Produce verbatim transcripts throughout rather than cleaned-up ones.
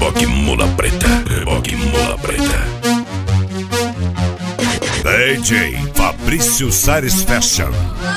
Reboque Mula Preta, Reboque Mula Preta. D J Fabrício Sares Fashion.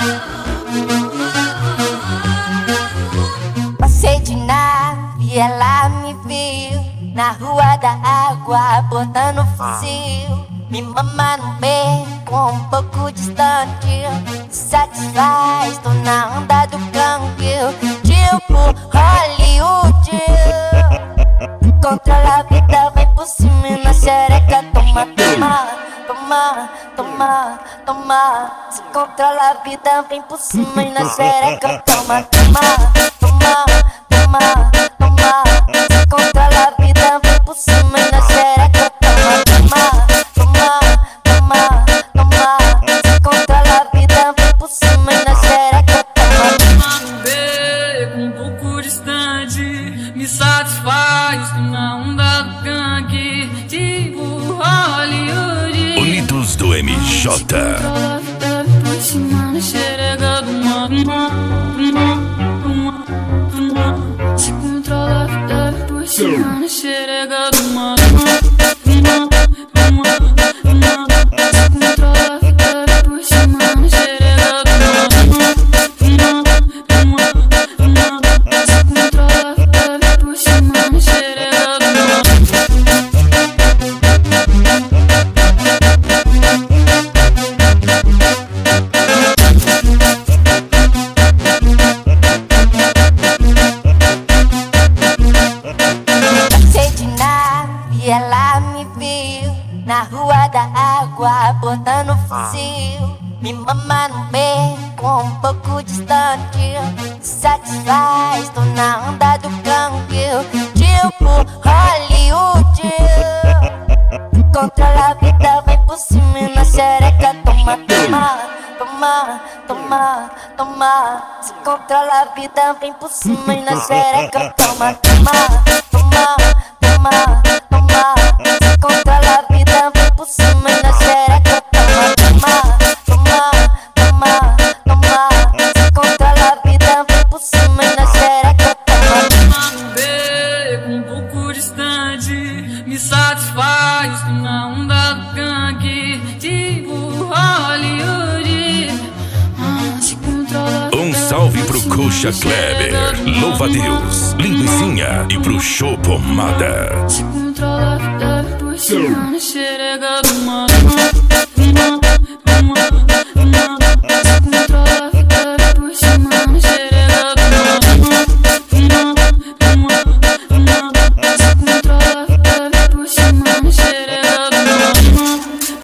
Passei de nave, ela me viu na rua da água, botando fuzil. Me mama no beco, um pouco distante, satisfaz, tô na onda do gangue, tipo Hollywood. Controla a vida, vai por cima e na xereca, toma, toma, toma, toma, toma. Se controla a vida, vem por cima e na xereca, toma, toma, toma, toma, toma. Se controla a vida, vem por cima e na xereca, toma, toma, toma, toma, toma. Se controla a vida, vem por cima e na xereca, toma, toma. Beco um pouco distante, me satisfaz, tô na onda do gangue, tipo Hollywood. Unidos do M J. Por cima na xereca do mar. Se controla a vida por cima na xereca do mar. Se controla a vida por cima na xereca do mar. Se controla a vida por cima na xereca do mar. Passei de nave, ela me viu na rua da água, botando fuzil. Me mama no beco, um pouco distante, satisfaz, tô na onda do gangue, tipo Hollywood. Controla a vida, vai por cima e na xereca, toma, toma, toma, toma, toma. Se controla a vida, vem por cima e na xereca, toma, toma, toma, toma, toma. Se controla a vida, vem por cima e na xereca, toma, toma, toma, toma, toma. Se controla a vida, vem por cima e na xereca, toma, toma. Beco um pouco distante, me satisfaz, tô na onda do gangue, tipo Hollywood. Ah, se controla a Um vida salve por pro cima Coxa na xereca Kleber, do mar. Louva a Deus, Linguicinha e pro Show Pomada. Se controla a vida por cima na xereca do mar.